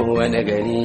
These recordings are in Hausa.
wani gari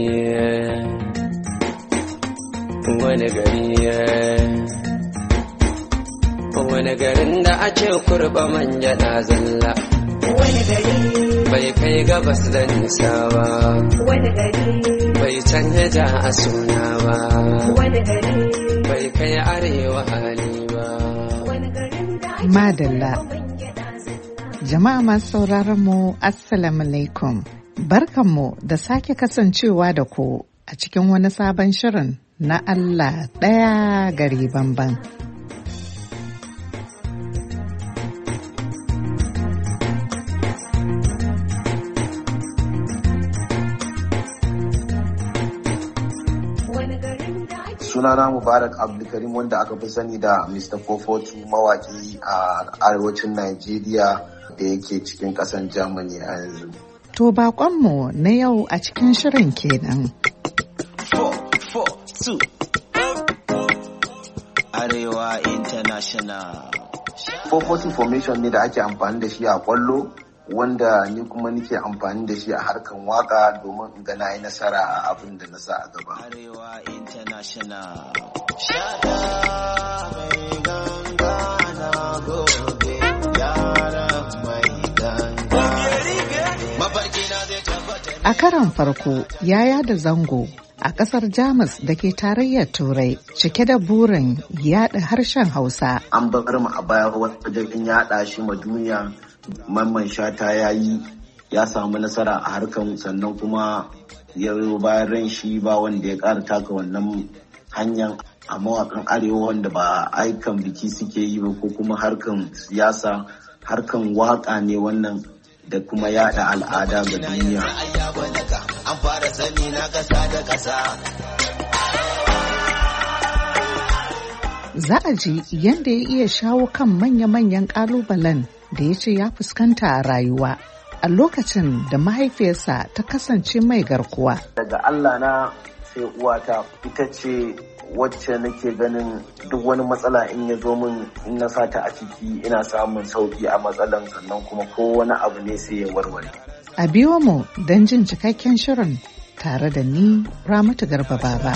wani garin da ake kurba manja na zalla, wani gari bai kai gabas da nisa ba, wani gari bai canja ja a suna ba, wani gari bai kai arewa hali ba. Madalla. Jama'a masu sauraron mu Assalamu alaikum. Barkanmu da sake kasancewa da ku a cikin wani sabon shirin na Allah ɗaya gari banban. Sunana Mubarak Abdulkarim wanda aka fi sani da Mr. 442 mawaki a arewacin Najeriya da yake cikin ƙasan Germany a yanzu. To baƙonmu na yau a cikin shirin kenan. 442 Arewa International. 442 formation ne da ake amfani da shi a ƙwallo, wanda ni kuma nike amfani da shi a harkan waka domin in ga na yi nasara a abin da na sa a gaba. Arewa International. A karon farko ya yada zango a ƙasar Jamus da ke tarayyar Turai cike da burin yaɗa harshen Hausa. An bar mu a baya wajen yaɗa shi ma duniya. Mamman Shata ya samu nasara a harkan, sannan kuma ya bayan ran shi ba wanda ya ƙara taka wannan hanyar a mawaƙan arewa wanda ba aikan biki suke yi ba ko kuma harkan siyasa, harkan waƙa ne wannan da kuma yaɗa al'ada ga duniya. An fara sani na ƙasa da ƙasa. Za a ji yadda ya iya shawo kan manya-manyan ƙalubalen da ya ce ya fuskanta a rayuwa a lokacin da mahaifiyarsa ta kasance mai garkuwa. Daga Allah na sai uwata ita ce wacce nake ganin duk wani matsala in ya zo min in na sata a ciki ina samun sauki a matsalan, sannan kuma ko wani abu ne sai ya warware. A biyo mu don jin cikakken shirin tare da ni Ramatu Garba Baba.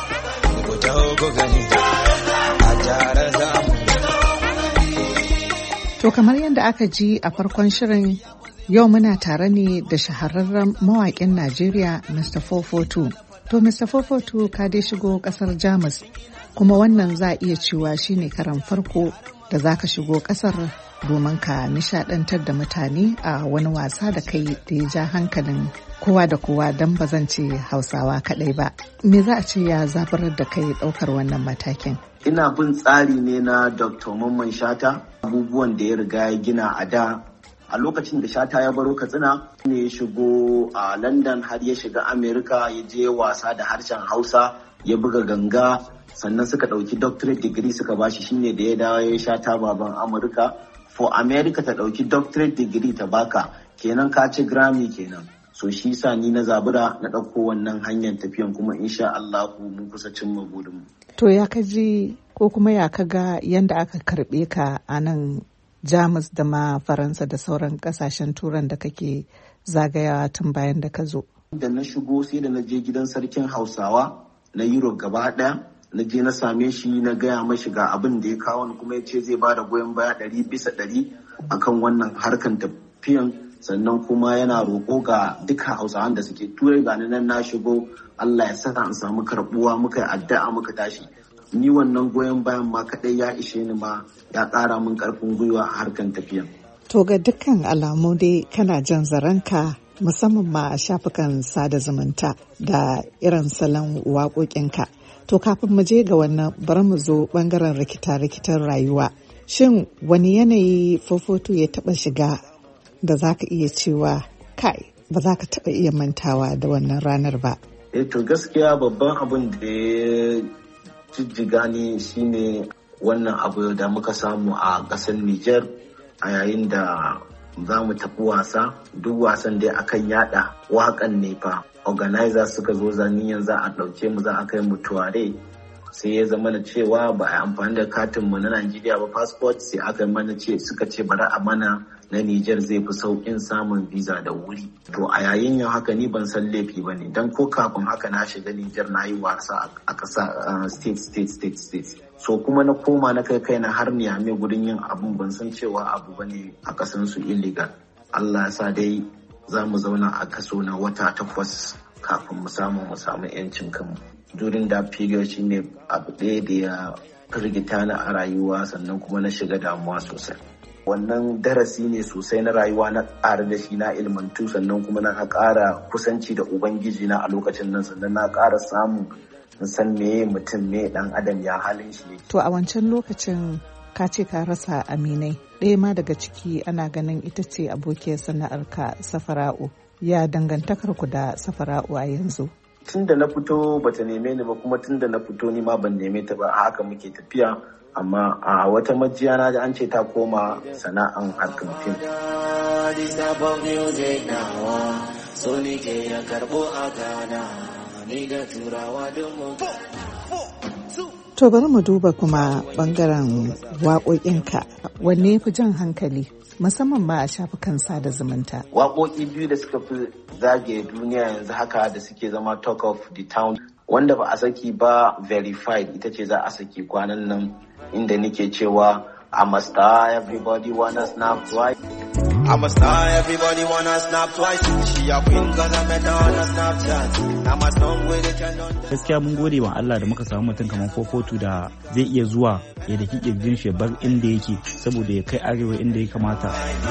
To kamar yadda aka ji a farkon shirin, yau muna tare ne da shahararren mawaƙin Najeriya Mr. 442. To Mr. 442 ka dai shigo ƙasar Jamus, kuma wannan za a iya cewa shine karan farko da za ka shigo ƙasar domin ka nishaɗantar da mutane a wani wasa da kai da ya ja hankalin kowa da kowa, don ba zan ce Hausawa kaɗai ba. Me za a ce ya zabarar da kai ɗaukar wannan matakin? Ina bin tsari ne na Dr. Mamman Shata, abubuwan da ya riga ya gina a da. A lokacin da Shata ya baro Katsina ne ya shigo a London har ya shiga Amerika, ya je wasa da harshen Hausa, ya buga ganga, sannan suka ɗauki doctorate degree suka bashi, shine da ya dawo ya Shata baban Amurka. For America ta ɗauki doctorate degree ta baka, kenan ka ci Grammy kenan. So shi sa ni na zabura na ɗauko wannan hanyar tafiyan, kuma insha Allah mun kusa cimma burinmu. To ya kaji ko kuma ya kaga yanda aka karɓe ka a nan Jamus da ma Faransa da sauran ƙasashen Turan da kake zagayawa tun bayan da ka zo? Da na shigo sai da na je gidan sarkin Hausawa na Europe gaba ɗaya, na je na same shi na gaya mashi ga abin da ya kawo ni, kuma ya ce zai ba da goyon baya 100% akan wannan harkan tafiyan. Sannan kuma yana roƙo ga duka Hausawan da suke Turai, ga nan na shigo, Allah ya saka in samu karɓuwa, muka yi addu'a muka tashi. Ni wannan goyon bayan ma kaɗai ya ishe ni, ma ya ƙara min ƙarfin gwiwa a harkan tafiyan. To ga dukkan alamu dai kana jan zaranka, musamman ma a shafukan sada zumunta da irin salon waƙoƙinka. To kafin mu je ga wannan, bari mu zo ɓangaren rikita-rikitar rayuwa. Shin wani yanayi 442 ya taɓa shiga da za ka iya cewa kai ba za ka taɓa iya mantawa da wannan ranar ba? To gaskiya babban abin da ya jijjiga ni shine wannan abu da muka samu a ƙasar Nijar a yayin da za mu tafi wasa. Duk wasan dai akan yada waƙan ne fa. Organizer suka zo zaniyan za a ɗauke mu, za a kai mu tuware. Sai ya zama na cewa ba a amfani da katin mu na Najeriya ba, passport, sai aka mana ce suka ce bari a mana na Nijar zai fi sauƙin samun visa da wuri. To a yayin yau haka ni ban san laifi ba ne, don ko kafin haka na shiga Nijar na yi wasa a ƙasa state. So kuma na koma na kai na har Niamey gudun yin abun ban san cewa abu ba ne a ƙasansu illegal. Allah ya sa dai za mu zauna a kaso na wata 8 kafin mu samu 'yancin kanmu. During that period shine abu ɗaya da ya firgita na a rayuwa, sannan kuma na shiga damuwa sosai. Wannan darasi ne sosai na rayuwa na ƙara da shi, na ilmantu, sannan kuma na ƙara kusanci da Ubangiji na a lokacin nan, sannan na ƙara samu san meye mutum, me ɗan adam ya halin shi. To a wancan lokacin ka ce ka rasa aminai, ɗaya ma daga ciki ana ganin ita ce abokiyar sana'arka Safara'u. Ya dangantakar ku da Safara'u a yanzu? Tun da na fito bata neme ni ba, kuma tun da na fito ni ma ban neme ta ba, a haka muke tafiya. Amma a wata majiya na ji an ce ta koma sana'an harkar fim. To bari mu duba kuma bangaren waƙoƙinka, wanne fi jan hankali musamman ma a shafukan sada zumunta? Waƙoƙi biyu da suka fi zagaye duniya yanzu haka da suke zama talk of the town, wanda ba a saki ba verified, ita ce za a saki kwanan nan, inda nake cewa I'm a star, everybody wanna snap twice. I'm a star, everybody wanna snap twice. She a queen cause I met her on a Snapchat. I'm a song with it and on. Gaskiya mun gode wa Allah da muka samu mutum kamar Fofotu da zai iya zuwa ya daki kirjin shi bar inda yake saboda ya kai arewa inda ya kamata.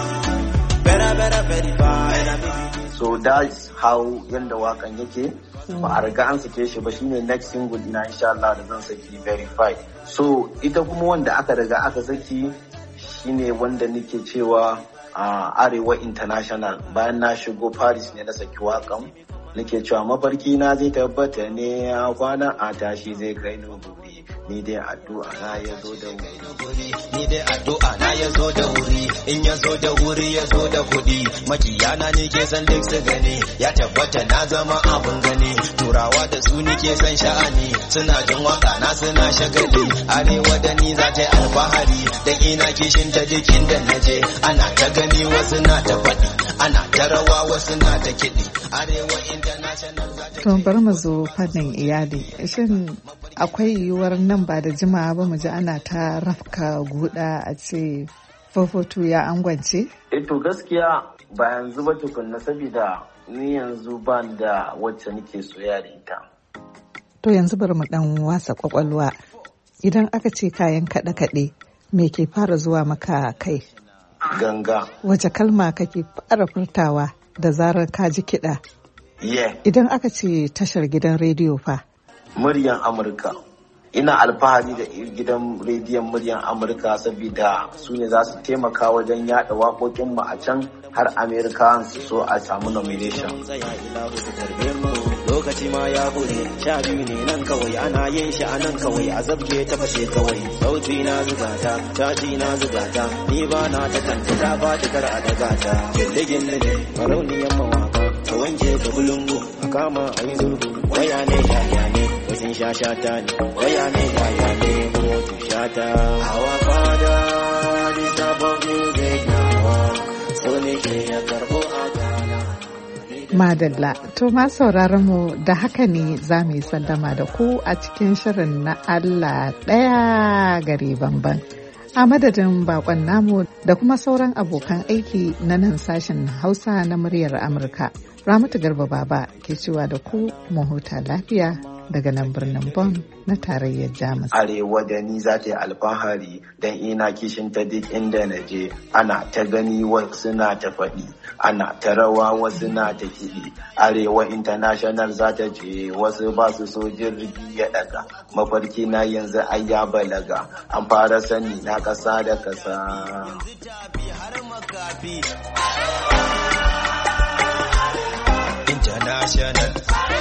So that's how yanda wakan yake. Ba a riga an sake shi ba, shine next single ina insha Allah da zan saki verified. So ita kuma wanda aka riga aka saki shine wanda nake cewa Arewa International. Bayan na shigo Paris ne na saki wakan, nake cewa mafarki na zai tabbata ne, a kwana a tashi zai kai ni gobe, ni dai addu'a na ya zo da wuri, ni dai addu'a na ya zo da wuri, in ya zo da wuri ya zo da kuɗi, makiyana ne ke san duk su gani, ya tabbata na zama abun gani, turawa da su ni ke san sha'ani, suna jin waka na suna shagali, arewa da ni za ta yi alfahari, da ina kishin ta jikin da naje, ana ta gani wasu na ta faɗi, ana ta rawa wasu na ta kiɗi, arewa international za ta. To bari mu zo fannin iyali, shin akwai yiwuwar nan ba da jimawa ba mu ji ana ta rafka guda a ce Fofotu ya angwance? To gaskiya ba yanzu ba tukunna, saboda ni yanzu ba da wacce nake soyayya da ita. To yanzu bari mu dan wasa kwakwalwa, idan aka ce kayan kaɗe-kaɗe me ke fara zuwa maka kai? Ganga. Wace kalma kake fara furtawa da zarar ka ji kiɗa? Idan aka ce tashar gidan rediyo fa? Muryan Amurka. Ina alfahari da gidan rediyon Muryan Amurka saboda su ne za su taimaka wajen yada waƙoƙinmu a can har Amerika su so a samu nomination. Lokaci ma ya bude 12 ne nan kawai, ana yin shi a nan kawai, a zabge ta fashe kawai, sauti na zugata, caji na zugata, ni ba na ta kanta ta ba ta kar a daga ta, ligin ne marauniyan mawaka, ka wanke ka bulungu, a kama a yi zurgu, waya ne yaya ne, wasin shata ne, waya ne yaya ne, motu shata. Our father, this type of music now, so ne ke ya karbo a Ghana. Madalla, to ma sauraron mu da haka ne za mu yi sallama da ku a cikin shirin na Allah ɗaya gari bamban. A madadin bakon namu da kuma sauran abokan aiki na nan sashen Hausa na muryar Amurka, Ramatu Garba Baba ke cewa da ku mu huta lafiya daga nan birnin Bonn na tarayyar Jamus. Arewa da ni za ta yi alfahari dan ina kishin ta duk inda na je, ana ta gani wasu na ta faɗi, ana ta rawa wasu na ta kiɗi. Arewa International za ta je, wasu ba su so jirgi ya ɗaga, mafarki na yanzu ai ya balaga, an fara sani na ƙasa da ƙasa. International